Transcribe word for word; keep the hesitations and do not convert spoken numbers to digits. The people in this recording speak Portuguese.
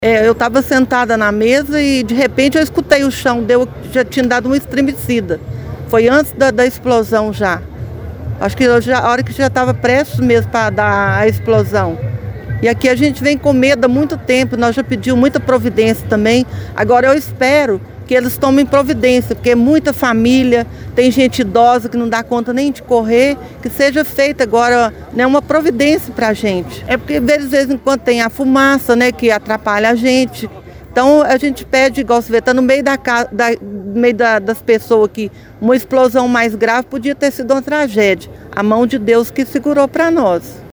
É, eu estava sentada na mesa e de repente eu escutei o chão, deu, já tinha dado um estremecida. Foi antes da, da explosão já. Acho que eu já, a hora que já estava prestes mesmo para dar a explosão. E aqui a gente vem com medo há muito tempo, nós já pedimos muita providência também. Agora eu espero que eles tomem providência, porque é muita família, tem gente idosa que não dá conta nem de correr, que seja feita agora, né, uma providência para a gente. É porque de vez em quando tem a fumaça, né, que atrapalha a gente. Então a gente pede, igual você vê, está no meio, da, da, no meio da, das pessoas aqui, uma explosão mais grave podia ter sido uma tragédia. A mão de Deus que segurou para nós.